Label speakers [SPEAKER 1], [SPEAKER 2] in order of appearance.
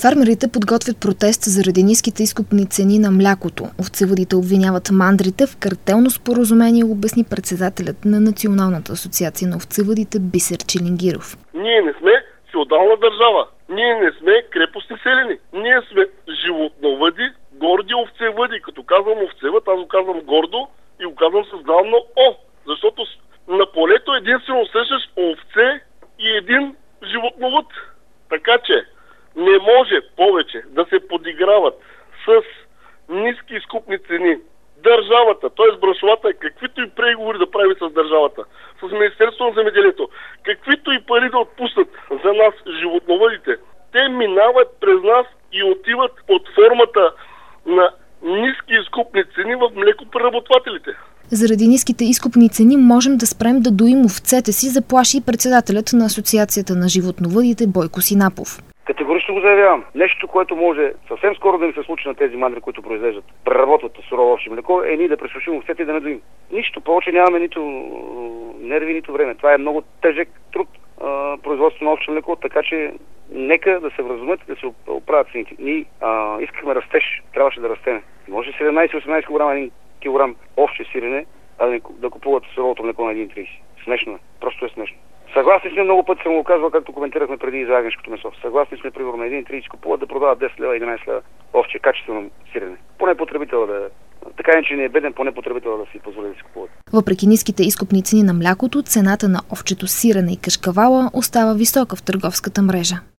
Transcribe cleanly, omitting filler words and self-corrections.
[SPEAKER 1] Фермерите подготвят протест заради ниските изкупни цени на млякото. Овцевъдите обвиняват мандрите в картелно споразумение, обясни председателят на Националната асоциация на овцевъдите Бисер Чилингиров.
[SPEAKER 2] Ние не сме феодална държава. Ние не сме крепостни селени. Ние сме животновъди, горди овцевъди. Като казвам овцевъд, аз го казвам гордо и го казвам с главно О. Защото на полето единствено срещаш овце и един животновъд. Така че не може повече да се подиграват с ниски изкупни цени държавата, т.е. браншовата, каквито и преговори да прави с държавата, с Министерството на земеделието, каквито и пари да отпуснат за нас, животновъдите, те минават през нас и отиват под формата на ниски изкупни цени в млекопреработвателите.
[SPEAKER 1] Заради ниските изкупни цени можем да спрем да доим овцете си, заплаши председателят на Асоциацията на животновъдите Бойко Синапов.
[SPEAKER 3] Категорично го заявявам. Нещо, което може съвсем скоро да ни се случи на тези мандри, които произвеждат, преработват сурово овче млеко, е ние да пресушим овцете и да не доим. Нищо повече нямаме нито нерви, нито време. Това е много тежък труд, производство на овче млеко, така че нека да се вразумят и да се оправят цените. Ние искахме растеж, трябваше да растеме. Може 17-18 кг, 1 килограм овче сирене, а да купуват суровото млеко на 1,30. Смешно е. Просто е смешно. Съгласни сме, много пъти съм го казвал, както коментирахме преди за агнешкото месо. Съгласни сме, примерно на 1,30 купуват да продават 10 лева, 11 лева овче, качествено сирене. Поне потребител да... Така не, че не е беден, поне потребител да си позволи да си купуват.
[SPEAKER 1] Въпреки ниските изкупни цени на млякото, цената на овчето сирене и кашкавала остава висока в търговската мрежа.